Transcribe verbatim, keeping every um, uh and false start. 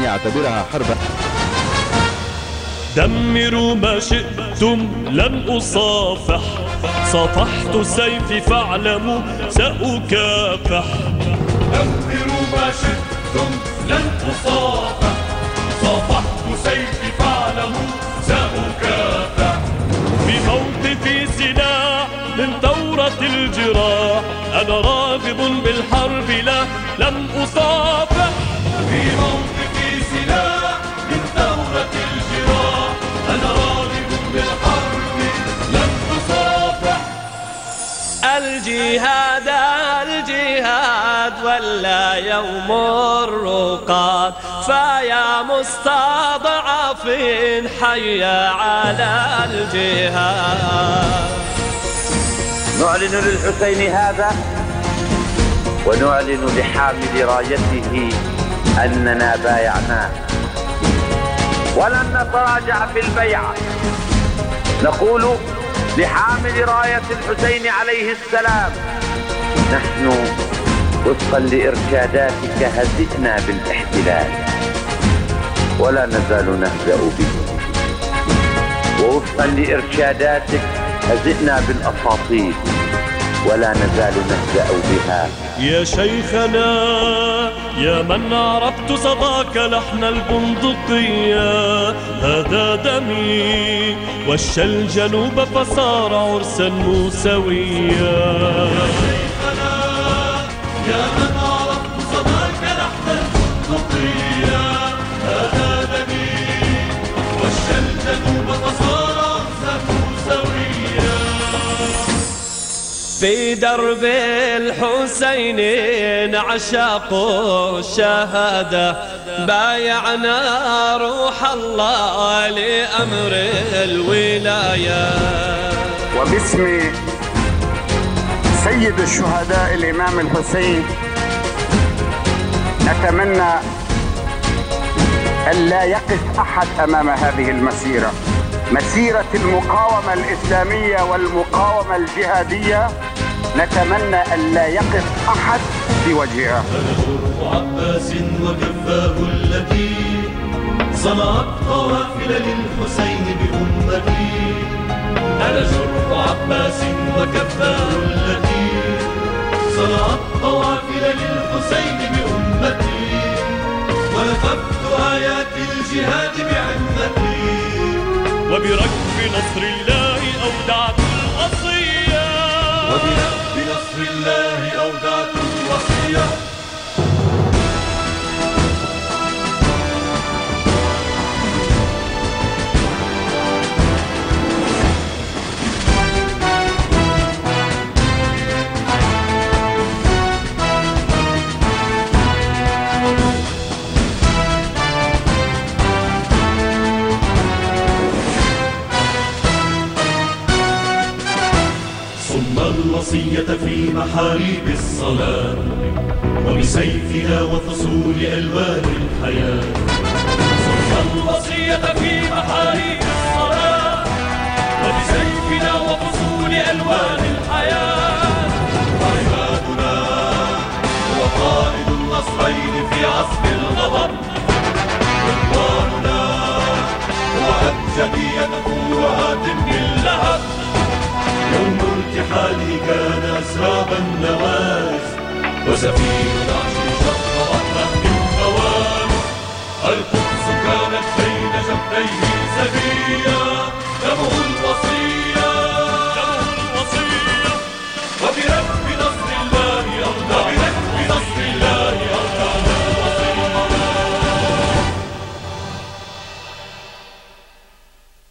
يعتبرها حربا. دمروا ما شئتم لن أصافح، صافحت سيفي فاعلموا سأكافح. دمروا ما شئتم لن أصافح، صافحت سيفي فاعلموا سأكافح. بموت في سلاح من ثورة الجراح، أنا راغب بالحرب لا لن أصافح. بموت في سلاح من ثورة الجراح، أنا راغب بالحرب لن أصافح. الجهاد الجهاد ولا يوم الرقاد، فيا مستضعفين حيا على الجهاد. نعلن للحسين هذا ونعلن لحامل رايته أننا بايعناه ولن نتراجع في البيعة. نقول لحامل راية الحسين عليه السلام: نحن وفقا لإرشاداتك هزئنا بالاحتلال ولا نزال نهزأ به، ووفقا لإرشاداتك هزئنا بالأساطيل ولا نزال نهزأ بها. يا شيخنا يا من عرفت صداك لحن البندقية، هذا دمي وش الجنوب فصار عرسا موسويا. يا شيخنا يا من عرفت صداك لحن البندقية، هذا دمي وش الجنوب فصار عرسا موسويا. في درب الحسين عشاقوا الشهادة، بايعنا روح الله لأمر الولاية. وباسم سيد الشهداء الإمام الحسين نتمنى ألا يقف أحد أمام هذه المسيرة، مسيرة المقاومة الإسلامية والمقاومة الجهادية. نتمنى ألا يقف أحد في وجهها. أنا جرح عباس وكفاه التي صنعت قوافل للحسين بأمتي. أنا جرح عباس وكفاه التي صنعت قوافل للحسين بأمتي، ونفذت آيات الجهاد بعمتي. وبركب نصر الله أودعت الوصية، وبركب نصر الله أودعت الوصية. الوصية في محاريب الصلاة، وبسيفنا وفصول ألوان الحياة. صرنا الوصية في محاريب الصلاة، وبسيفنا وفصول ألوان الحياة. وعمادنا هو قائد النصرين في عصر الغضب، رضواننا هو أبجدية فروعات باللهب. يوم ارتحاله كان أسراب النواس، وسفينة